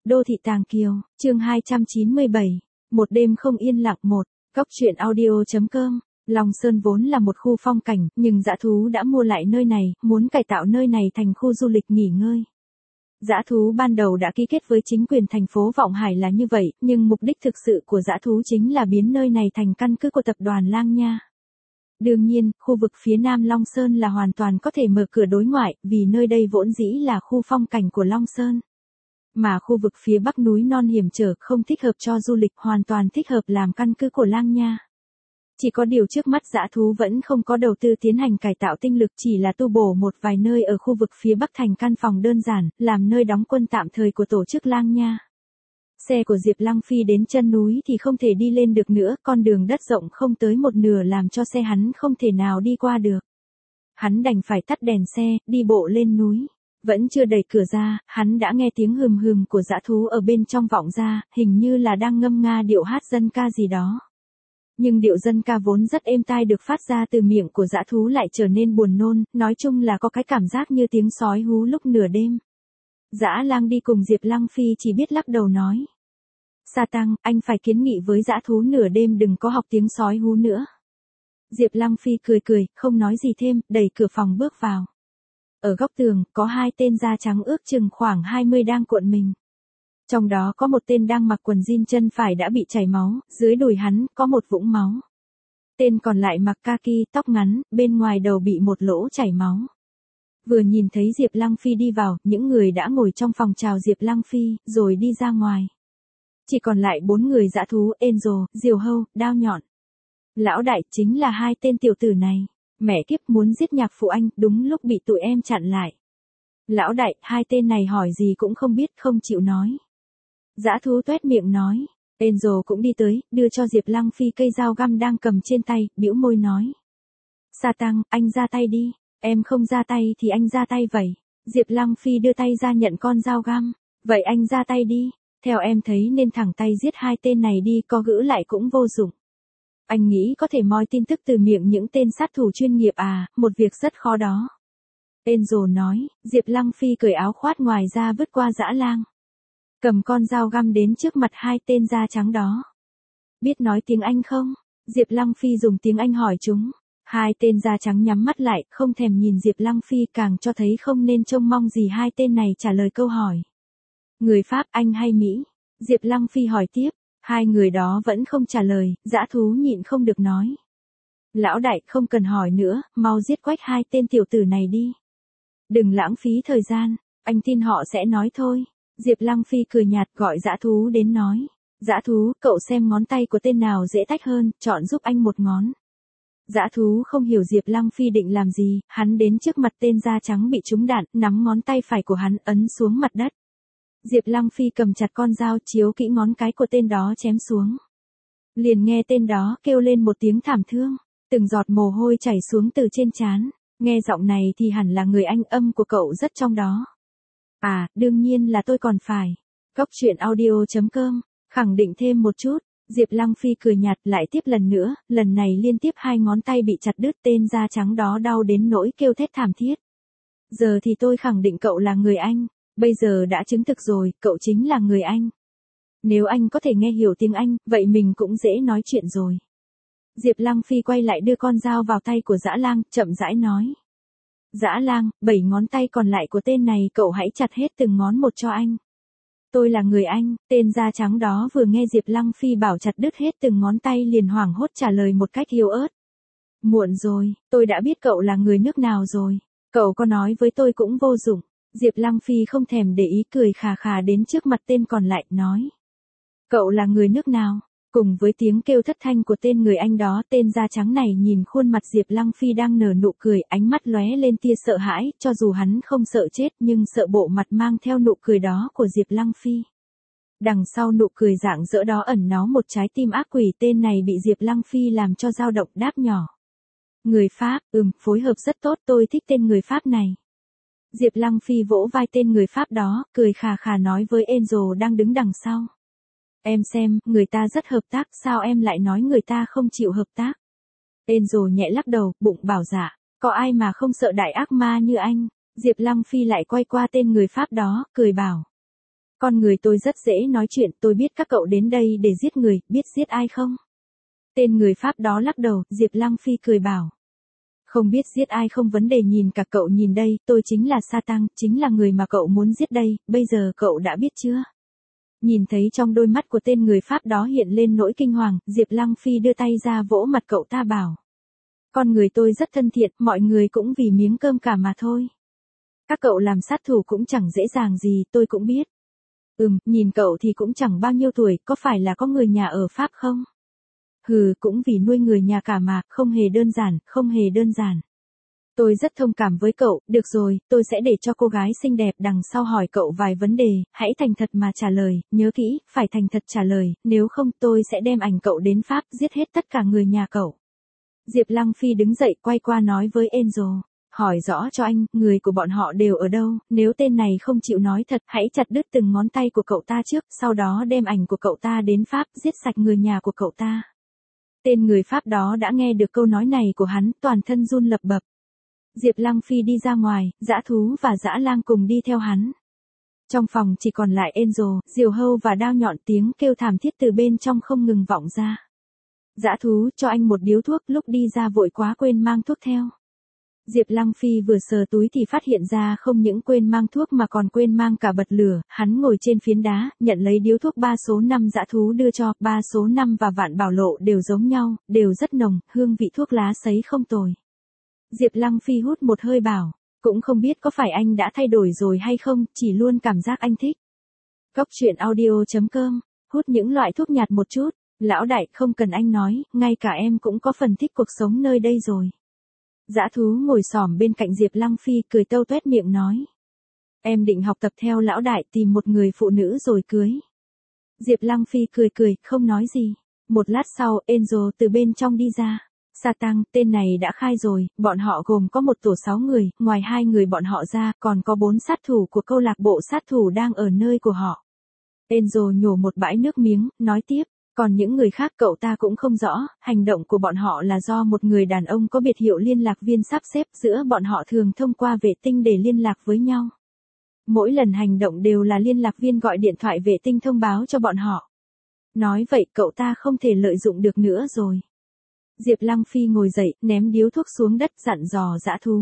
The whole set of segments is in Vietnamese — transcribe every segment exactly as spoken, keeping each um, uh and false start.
Đô thị Tàng Kiều, chương hai trăm chín mươi bảy, một đêm không yên lặng một, góc truyện audio.com. Long Sơn vốn là một khu phong cảnh, nhưng dã thú đã mua lại nơi này, muốn cải tạo nơi này thành khu du lịch nghỉ ngơi. Dã thú ban đầu đã ký kết với chính quyền thành phố Vọng Hải là như vậy, nhưng mục đích thực sự của dã thú chính là biến nơi này thành căn cứ của tập đoàn Lang Nha. Đương nhiên, khu vực phía nam Long Sơn là hoàn toàn có thể mở cửa đối ngoại, vì nơi đây vốn dĩ là khu phong cảnh của Long Sơn. Mà khu vực phía bắc núi non hiểm trở không thích hợp cho du lịch, hoàn toàn thích hợp làm căn cứ của Lang Nha. Chỉ có điều trước mắt dã thú vẫn không có đầu tư tiến hành cải tạo tinh lực, chỉ là tu bổ một vài nơi ở khu vực phía bắc thành căn phòng đơn giản, làm nơi đóng quân tạm thời của tổ chức Lang Nha. Xe của Diệp Lăng Phi đến chân núi thì không thể đi lên được nữa, con đường đất rộng không tới một nửa làm cho xe hắn không thể nào đi qua được. Hắn đành phải tắt đèn xe, đi bộ lên núi. Vẫn chưa đẩy cửa ra, hắn đã nghe tiếng hừm hừm của dã thú ở bên trong vọng ra, hình như là đang ngâm nga điệu hát dân ca gì đó. Nhưng điệu dân ca vốn rất êm tai được phát ra từ miệng của dã thú lại trở nên buồn nôn, nói chung là có cái cảm giác như tiếng sói hú lúc nửa đêm. Dã Lang đi cùng Diệp Lăng Phi chỉ biết lắc đầu nói: Sa Tăng, anh phải kiến nghị với dã thú nửa đêm đừng có học tiếng sói hú nữa. Diệp Lăng Phi cười cười, không nói gì thêm, đẩy cửa phòng bước vào. Ở góc tường, có hai tên da trắng ước chừng khoảng hai mươi đang cuộn mình. Trong đó có một tên đang mặc quần jean chân phải đã bị chảy máu, dưới đùi hắn có một vũng máu. Tên còn lại mặc kaki, tóc ngắn, bên ngoài đầu bị một lỗ chảy máu. Vừa nhìn thấy Diệp Lăng Phi đi vào, những người đã ngồi trong phòng chào Diệp Lăng Phi, rồi đi ra ngoài. Chỉ còn lại bốn người dã thú, Angel, diều hâu, đao nhọn. Lão đại chính là hai tên tiểu tử này. Mẹ kiếp, muốn giết nhạc phụ anh, đúng lúc bị tụi em chặn lại. Lão đại, hai tên này hỏi gì cũng không biết, không chịu nói. Dã thú toét miệng nói. Angel cũng đi tới, đưa cho Diệp Lăng Phi cây dao găm đang cầm trên tay, bĩu môi nói: Sa Tăng, anh ra tay đi. Em không ra tay thì anh ra tay vậy. Diệp Lăng Phi đưa tay ra nhận con dao găm. Vậy anh ra tay đi. Theo em thấy nên thẳng tay giết hai tên này đi, có gữ lại cũng vô dụng. Anh nghĩ có thể moi tin tức từ miệng những tên sát thủ chuyên nghiệp à, một việc rất khó đó. Angel nói. Diệp Lăng Phi cởi áo khoác ngoài ra vứt qua Dã Lang. Cầm con dao găm đến trước mặt hai tên da trắng đó. Biết nói tiếng Anh không? Diệp Lăng Phi dùng tiếng Anh hỏi chúng. Hai tên da trắng nhắm mắt lại, không thèm nhìn Diệp Lăng Phi, càng cho thấy không nên trông mong gì hai tên này trả lời câu hỏi. Người Pháp, Anh hay Mỹ? Diệp Lăng Phi hỏi tiếp. Hai người đó vẫn không trả lời, dã thú nhịn không được nói: Lão đại, không cần hỏi nữa, mau giết quách hai tên tiểu tử này đi. Đừng lãng phí thời gian, anh tin họ sẽ nói thôi. Diệp Lăng Phi cười nhạt, gọi dã thú đến nói: Dã thú, cậu xem ngón tay của tên nào dễ tách hơn, chọn giúp anh một ngón. Dã thú không hiểu Diệp Lăng Phi định làm gì, hắn đến trước mặt tên da trắng bị trúng đạn, nắm ngón tay phải của hắn ấn xuống mặt đất. Diệp Lăng Phi cầm chặt con dao, chiếu kỹ ngón cái của tên đó chém xuống. Liền nghe tên đó kêu lên một tiếng thảm thương, từng giọt mồ hôi chảy xuống từ trên trán. Nghe giọng này thì hẳn là người anh, âm của cậu rất trong đó. À, đương nhiên là tôi còn phải. Góc truyện audio.com, khẳng định thêm một chút. Diệp Lăng Phi cười nhạt, lại tiếp lần nữa, lần này liên tiếp hai ngón tay bị chặt đứt, tên da trắng đó đau đến nỗi kêu thét thảm thiết. Giờ thì tôi khẳng định cậu là người Anh. Bây giờ đã chứng thực rồi, cậu chính là người Anh. Nếu anh có thể nghe hiểu tiếng Anh, vậy mình cũng dễ nói chuyện rồi. Diệp Lăng Phi quay lại đưa con dao vào tay của Dã Lang, chậm rãi nói: Dã Lang, bảy ngón tay còn lại của tên này cậu hãy chặt hết từng ngón một cho anh. Tôi là người Anh. Tên da trắng đó vừa nghe Diệp Lăng Phi bảo chặt đứt hết từng ngón tay liền hoảng hốt trả lời một cách yếu ớt: Muộn rồi, tôi đã biết cậu là người nước nào rồi. Cậu có nói với tôi cũng vô dụng. Diệp Lăng Phi không thèm để ý, cười khà khà đến trước mặt tên còn lại, nói: Cậu là người nước nào? Cùng với tiếng kêu thất thanh của tên người Anh đó, tên da trắng này nhìn khuôn mặt Diệp Lăng Phi đang nở nụ cười, ánh mắt lóe lên tia sợ hãi, cho dù hắn không sợ chết nhưng sợ bộ mặt mang theo nụ cười đó của Diệp Lăng Phi. Đằng sau nụ cười rạng rỡ đó ẩn náu một trái tim ác quỷ, tên này bị Diệp Lăng Phi làm cho dao động, đáp nhỏ: Người Pháp, ừm, phối hợp rất tốt, tôi thích tên người Pháp này. Diệp Lăng Phi vỗ vai tên người Pháp đó, cười khà khà nói với Angel đang đứng đằng sau: Em xem, người ta rất hợp tác, sao em lại nói người ta không chịu hợp tác? Angel nhẹ lắc đầu, bụng bảo dạ, có ai mà không sợ đại ác ma như anh? Diệp Lăng Phi lại quay qua tên người Pháp đó, cười bảo: Con người tôi rất dễ nói chuyện, tôi biết các cậu đến đây để giết người, biết giết ai không? Tên người Pháp đó lắc đầu, Diệp Lăng Phi cười bảo. Không biết giết ai không vấn đề, nhìn cả cậu nhìn đây, tôi chính là Sa Tăng, chính là người mà cậu muốn giết đây, bây giờ cậu đã biết chưa? Nhìn thấy trong đôi mắt của tên người Pháp đó hiện lên nỗi kinh hoàng, Diệp Lăng Phi đưa tay ra vỗ mặt cậu ta bảo. Con người tôi rất thân thiện, mọi người cũng vì miếng cơm cả mà thôi. Các cậu làm sát thủ cũng chẳng dễ dàng gì, tôi cũng biết. Ừm, nhìn cậu thì cũng chẳng bao nhiêu tuổi, có phải là có người nhà ở Pháp không? Hừ, cũng vì nuôi người nhà cả mà, không hề đơn giản, không hề đơn giản. Tôi rất thông cảm với cậu, được rồi, tôi sẽ để cho cô gái xinh đẹp đằng sau hỏi cậu vài vấn đề, hãy thành thật mà trả lời, nhớ kỹ, phải thành thật trả lời, nếu không tôi sẽ đem ảnh cậu đến Pháp, giết hết tất cả người nhà cậu. Diệp Lăng Phi đứng dậy quay qua nói với Angel, hỏi rõ cho anh, người của bọn họ đều ở đâu, nếu tên này không chịu nói thật, hãy chặt đứt từng ngón tay của cậu ta trước, sau đó đem ảnh của cậu ta đến Pháp, giết sạch người nhà của cậu ta. Tên người Pháp đó đã nghe được câu nói này của hắn, toàn thân run lập bập. Diệp Lăng Phi đi ra ngoài, Dã Thú và Dã Lang cùng đi theo hắn. Trong phòng chỉ còn lại Angel, diều hâu và đao nhọn, tiếng kêu thảm thiết từ bên trong không ngừng vọng ra. Dã Thú, cho anh một điếu thuốc, lúc đi ra vội quá quên mang thuốc theo. Diệp Lăng Phi vừa sờ túi thì phát hiện ra không những quên mang thuốc mà còn quên mang cả bật lửa, hắn ngồi trên phiến đá, nhận lấy điếu thuốc ba số năm Dã Thú đưa cho, ba số năm và Vạn Bảo Lộ đều giống nhau, đều rất nồng, hương vị thuốc lá sấy không tồi. Diệp Lăng Phi hút một hơi bảo, cũng không biết có phải anh đã thay đổi rồi hay không, chỉ luôn cảm giác anh thích. Cốc truyện audio chấm com, hút những loại thuốc nhạt một chút, lão đại không cần anh nói, ngay cả em cũng có phần thích cuộc sống nơi đây rồi. Dã Thú ngồi xổm bên cạnh Diệp Lăng Phi cười tâu tuét miệng nói. Em định học tập theo lão đại tìm một người phụ nữ rồi cưới. Diệp Lăng Phi cười cười, không nói gì. Một lát sau, Angel từ bên trong đi ra. Sa Tăng, tên này đã khai rồi, bọn họ gồm có một tổ sáu người, ngoài hai người bọn họ ra, còn có bốn sát thủ của câu lạc bộ sát thủ đang ở nơi của họ. Angel nhổ một bãi nước miếng, nói tiếp. Còn những người khác cậu ta cũng không rõ, hành động của bọn họ là do một người đàn ông có biệt hiệu liên lạc viên sắp xếp, giữa bọn họ thường thông qua vệ tinh để liên lạc với nhau. Mỗi lần hành động đều là liên lạc viên gọi điện thoại vệ tinh thông báo cho bọn họ. Nói vậy cậu ta không thể lợi dụng được nữa rồi. Diệp Lăng Phi ngồi dậy, ném điếu thuốc xuống đất, dặn dò Dã Thú.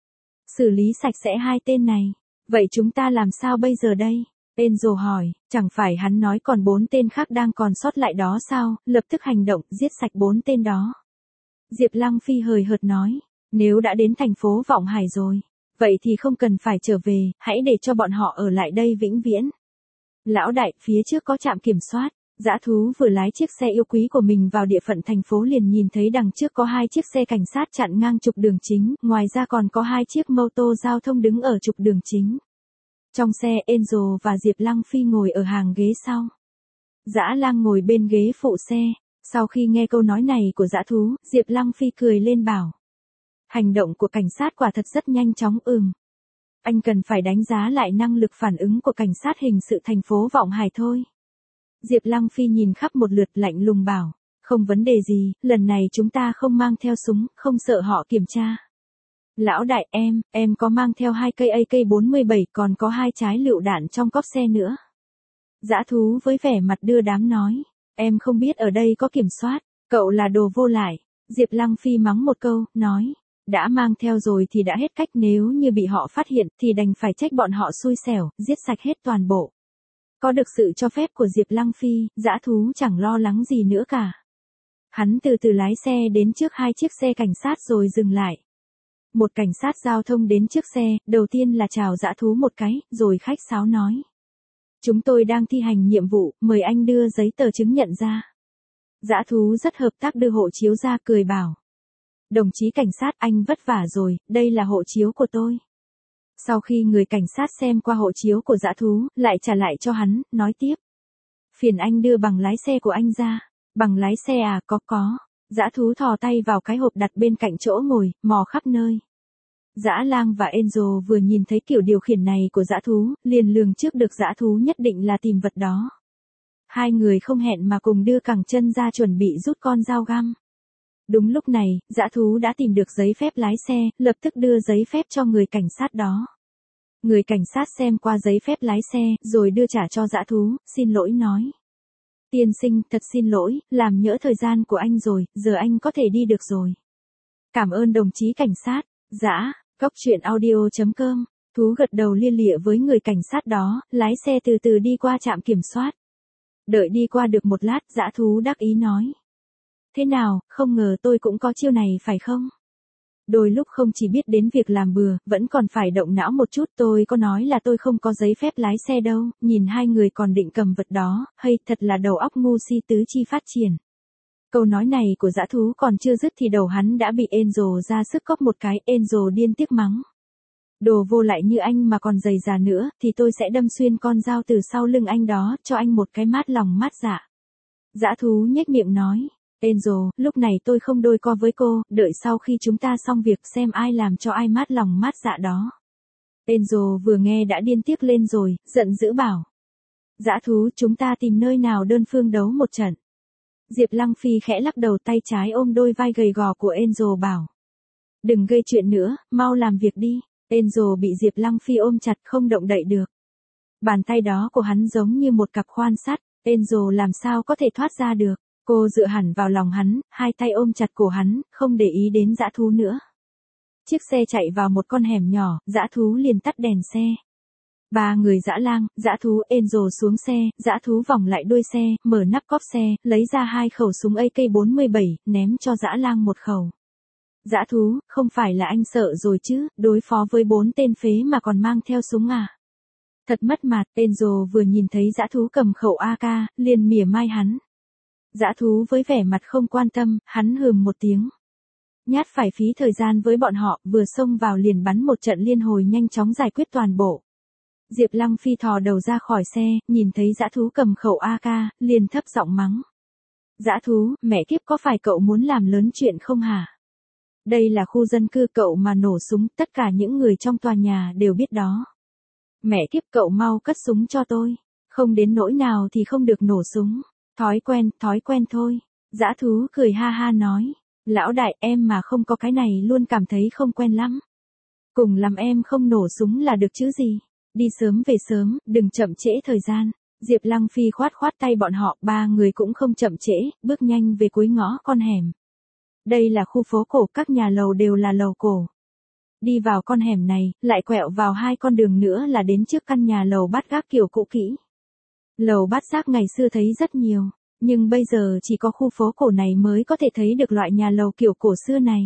Xử lý sạch sẽ hai tên này. Vậy chúng ta làm sao bây giờ đây? Angel hỏi, chẳng phải hắn nói còn bốn tên khác đang còn sót lại đó sao, lập tức hành động, giết sạch bốn tên đó. Diệp Lăng Phi hời hợt nói, nếu đã đến thành phố Vọng Hải rồi, vậy thì không cần phải trở về, hãy để cho bọn họ ở lại đây vĩnh viễn. Lão đại, phía trước có trạm kiểm soát. Dã Thú vừa lái chiếc xe yêu quý của mình vào địa phận thành phố liền nhìn thấy đằng trước có hai chiếc xe cảnh sát chặn ngang trục đường chính, ngoài ra còn có hai chiếc mô tô giao thông đứng ở trục đường chính. Trong xe, Angel và Diệp Lăng Phi ngồi ở hàng ghế sau. Dã Lang ngồi bên ghế phụ xe. Sau khi nghe câu nói này của Dã Thú, Diệp Lăng Phi cười lên bảo. Hành động của cảnh sát quả thật rất nhanh chóng ừm. Anh cần phải đánh giá lại năng lực phản ứng của cảnh sát hình sự thành phố Vọng Hải thôi. Diệp Lăng Phi nhìn khắp một lượt lạnh lùng bảo. Không vấn đề gì, lần này chúng ta không mang theo súng, không sợ họ kiểm tra. Lão đại em, em có mang theo hai cây A K bốn mươi bảy còn có hai trái lựu đạn trong cốp xe nữa. Dã Thú với vẻ mặt đưa đám nói. Em không biết ở đây có kiểm soát, cậu là đồ vô lại. Diệp Lăng Phi mắng một câu, nói. Đã mang theo rồi thì đã hết cách, nếu như bị họ phát hiện thì đành phải trách bọn họ xui xẻo, giết sạch hết toàn bộ. Có được sự cho phép của Diệp Lăng Phi, Dã Thú chẳng lo lắng gì nữa cả. Hắn từ từ lái xe đến trước hai chiếc xe cảnh sát rồi dừng lại. Một cảnh sát giao thông đến trước xe, đầu tiên là chào Dã Thú một cái, rồi khách sáo nói. Chúng tôi đang thi hành nhiệm vụ, mời anh đưa giấy tờ chứng nhận ra. Dã Thú rất hợp tác đưa hộ chiếu ra, cười bảo. Đồng chí cảnh sát, anh vất vả rồi, đây là hộ chiếu của tôi. Sau khi người cảnh sát xem qua hộ chiếu của Dã Thú, lại trả lại cho hắn, nói tiếp. Phiền anh đưa bằng lái xe của anh ra. Bằng lái xe à, có có. Dã Thú thò tay vào cái hộp đặt bên cạnh chỗ ngồi, mò khắp nơi. Dã Lang và Angel vừa nhìn thấy kiểu điều khiển này của Dã Thú, liền lường trước được Dã Thú nhất định là tìm vật đó. Hai người không hẹn mà cùng đưa cẳng chân ra chuẩn bị rút con dao găm. Đúng lúc này, Dã Thú đã tìm được giấy phép lái xe, lập tức đưa giấy phép cho người cảnh sát đó. Người cảnh sát xem qua giấy phép lái xe, rồi đưa trả cho dã thú, xin lỗi nói. Tiên sinh, thật xin lỗi, làm nhỡ thời gian của anh rồi, giờ anh có thể đi được rồi. Cảm ơn đồng chí cảnh sát. Dã, Cóc truyện audio chấm com. Thú gật đầu lia lịa với người cảnh sát đó, lái xe từ từ đi qua trạm kiểm soát. Đợi đi qua được một lát, dã thú đắc ý nói. Thế nào, không ngờ tôi cũng có chiêu này phải không? Đôi lúc không chỉ biết đến việc làm bừa, vẫn còn phải động não một chút. Tôi có nói là tôi không có giấy phép lái xe đâu, nhìn hai người còn định cầm vật đó, hay thật là đầu óc ngu si tứ chi phát triển. Câu nói này của dã thú còn chưa dứt thì đầu hắn đã bị Angel ra sức cóp một cái. Angel điên tiếc mắng. Đồ vô lại như anh mà còn dày già nữa, thì tôi sẽ đâm xuyên con dao từ sau lưng anh đó, cho anh một cái mát lòng mát dạ. Dã thú nhếch miệng nói. Angel, lúc này tôi không đôi co với cô, đợi sau khi chúng ta xong việc xem ai làm cho ai mát lòng mát dạ đó. Angel vừa nghe đã điên tiếc lên rồi, giận dữ bảo. Dã thú, chúng ta tìm nơi nào đơn phương đấu một trận. Diệp Lăng Phi khẽ lắc đầu, tay trái ôm đôi vai gầy gò của Angel bảo. Đừng gây chuyện nữa, mau làm việc đi. Angel bị Diệp Lăng Phi ôm chặt không động đậy được. Bàn tay đó của hắn giống như một cặp khoan sắt, Angel làm sao có thể thoát ra được. Cô dựa hẳn vào lòng hắn, hai tay ôm chặt cổ hắn, không để ý đến dã thú nữa. Chiếc xe chạy vào một con hẻm nhỏ, dã thú liền tắt đèn xe. Ba người dã lang, dã thú, Angel xuống xe, dã thú vòng lại đuôi xe, mở nắp cốp xe, lấy ra hai khẩu súng A K bốn mươi bảy, ném cho dã lang một khẩu. Dã thú, không phải là anh sợ rồi chứ, đối phó với bốn tên phế mà còn mang theo súng à? Thật mất mặt. Angel vừa nhìn thấy dã thú cầm khẩu A K, liền mỉa mai hắn. Dã thú với vẻ mặt không quan tâm, hắn hừm một tiếng. Nhát phải phí thời gian với bọn họ, vừa xông vào liền bắn một trận liên hồi nhanh chóng giải quyết toàn bộ. Diệp Lăng Phi thò đầu ra khỏi xe, nhìn thấy dã thú cầm khẩu A K, liền thấp giọng mắng. Dã thú, mẹ kiếp, có phải cậu muốn làm lớn chuyện không hả? Đây là khu dân cư, cậu mà nổ súng, tất cả những người trong tòa nhà đều biết đó. Mẹ kiếp, cậu mau cất súng cho tôi. Không đến nỗi nào thì không được nổ súng. Thói quen, thói quen thôi. Dã thú cười ha ha nói. Lão đại, em mà không có cái này luôn cảm thấy không quen lắm. Cùng lắm em không nổ súng là được chứ gì. Đi sớm về sớm, đừng chậm trễ thời gian. Diệp Lăng Phi khoát khoát tay bọn họ, ba người cũng không chậm trễ, bước nhanh về cuối ngõ con hẻm. Đây là khu phố cổ, các nhà lầu đều là lầu cổ. Đi vào con hẻm này, lại quẹo vào hai con đường nữa là đến trước căn nhà lầu bát gác kiểu cũ kỹ. Lầu bát giác ngày xưa thấy rất nhiều, nhưng bây giờ chỉ có khu phố cổ này mới có thể thấy được loại nhà lầu kiểu cổ xưa này.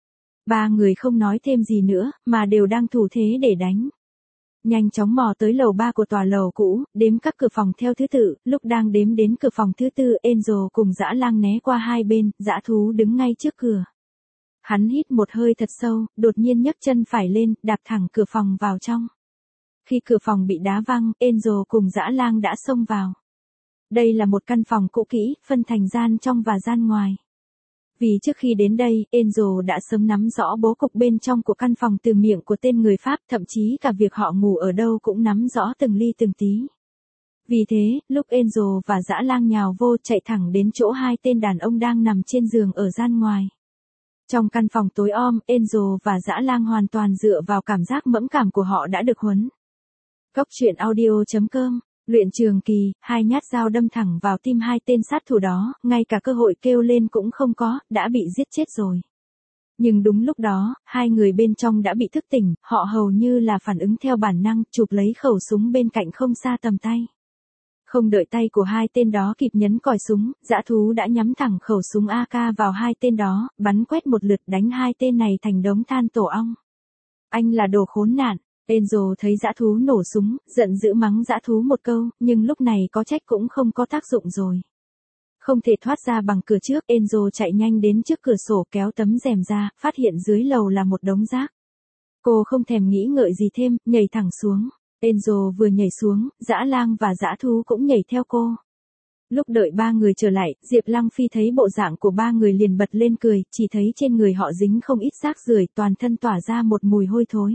Ba người không nói thêm gì nữa, mà đều đang thủ thế để đánh. Nhanh chóng mò tới lầu ba của tòa lầu cũ, đếm các cửa phòng theo thứ tự, lúc đang đếm đến cửa phòng thứ tư, Angel cùng dã lang né qua hai bên, dã thú đứng ngay trước cửa. Hắn hít một hơi thật sâu, đột nhiên nhấc chân phải lên, đạp thẳng cửa phòng vào trong. Khi cửa phòng bị đá văng, Angel cùng dã lang đã xông vào. Đây là một căn phòng cũ kỹ, phân thành gian trong và gian ngoài. Vì trước khi đến đây, Angel đã sớm nắm rõ bố cục bên trong của căn phòng từ miệng của tên người Pháp, thậm chí cả việc họ ngủ ở đâu cũng nắm rõ từng ly từng tí. Vì thế, lúc Angel và dã lang nhào vô, chạy thẳng đến chỗ hai tên đàn ông đang nằm trên giường ở gian ngoài. Trong căn phòng tối om, Angel và dã lang hoàn toàn dựa vào cảm giác mẫn cảm của họ đã được huấn. Cóc truyện audio chấm com. Luyện Trường Kỳ, hai nhát dao đâm thẳng vào tim hai tên sát thủ đó, ngay cả cơ hội kêu lên cũng không có, đã bị giết chết rồi. Nhưng đúng lúc đó, hai người bên trong đã bị thức tỉnh, họ hầu như là phản ứng theo bản năng, chụp lấy khẩu súng bên cạnh không xa tầm tay. Không đợi tay của hai tên đó kịp nhấn còi súng, dã thú đã nhắm thẳng khẩu súng A K vào hai tên đó, bắn quét một lượt đánh hai tên này thành đống than tổ ong. Anh là đồ khốn nạn. Angel thấy dã thú nổ súng, giận dữ mắng dã thú một câu, nhưng lúc này có trách cũng không có tác dụng rồi. Không thể thoát ra bằng cửa trước, Angel chạy nhanh đến trước cửa sổ kéo tấm rèm ra, phát hiện dưới lầu là một đống rác. Cô không thèm nghĩ ngợi gì thêm, nhảy thẳng xuống. Angel vừa nhảy xuống, dã lang và dã thú cũng nhảy theo cô. Lúc đợi ba người trở lại, Diệp Lăng Phi thấy bộ dạng của ba người liền bật lên cười, chỉ thấy trên người họ dính không ít rác rưởi, toàn thân tỏa ra một mùi hôi thối.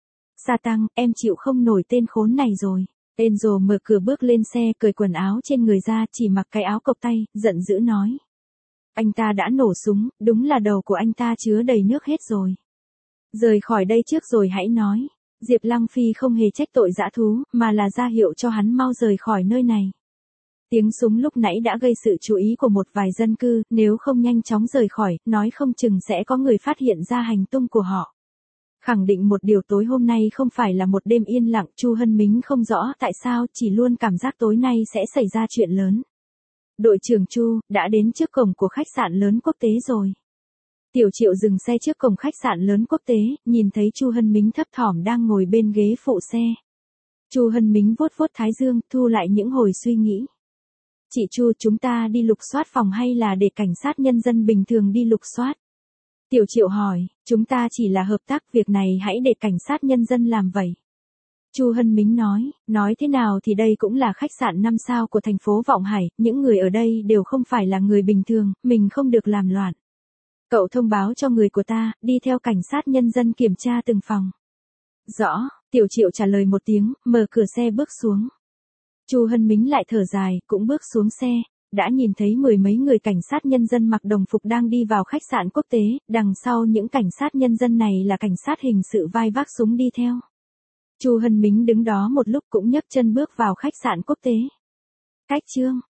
Sa tăng, em chịu không nổi tên khốn này rồi. Angel mở cửa bước lên xe, cởi quần áo trên người ra, chỉ mặc cái áo cộc tay, giận dữ nói. Anh ta đã nổ súng, đúng là đầu của anh ta chứa đầy nước hết rồi. Rời khỏi đây trước rồi hãy nói. Diệp Lăng Phi không hề trách tội dã thú, mà là ra hiệu cho hắn mau rời khỏi nơi này. Tiếng súng lúc nãy đã gây sự chú ý của một vài dân cư, nếu không nhanh chóng rời khỏi, nói không chừng sẽ có người phát hiện ra hành tung của họ. Khẳng định một điều tối hôm nay không phải là một đêm yên lặng, Chu Hân Mính không rõ tại sao, chỉ luôn cảm giác tối nay sẽ xảy ra chuyện lớn. Đội trưởng Chu, đã đến trước cổng của khách sạn lớn quốc tế rồi. Tiểu Triệu dừng xe trước cổng khách sạn lớn quốc tế, nhìn thấy Chu Hân Mính thấp thỏm đang ngồi bên ghế phụ xe. Chu Hân Mính vuốt vuốt thái dương, thu lại những hồi suy nghĩ. Chị Chu, chúng ta đi lục soát phòng hay là để cảnh sát nhân dân bình thường đi lục soát? Tiểu Triệu hỏi, chúng ta chỉ là hợp tác, việc này hãy để cảnh sát nhân dân làm vậy. Chu Hân Mính nói, nói thế nào thì đây cũng là khách sạn năm sao của thành phố Vọng Hải, những người ở đây đều không phải là người bình thường, mình không được làm loạn. Cậu thông báo cho người của ta, đi theo cảnh sát nhân dân kiểm tra từng phòng. Rõ, Tiểu Triệu trả lời một tiếng, mở cửa xe bước xuống. Chu Hân Mính lại thở dài, cũng bước xuống xe, đã nhìn thấy mười mấy người cảnh sát nhân dân mặc đồng phục đang đi vào khách sạn quốc tế, đằng sau những cảnh sát nhân dân này là cảnh sát hình sự vai vác súng đi theo. Chu Hân Mính đứng đó một lúc cũng nhấc chân bước vào khách sạn quốc tế. Cách chương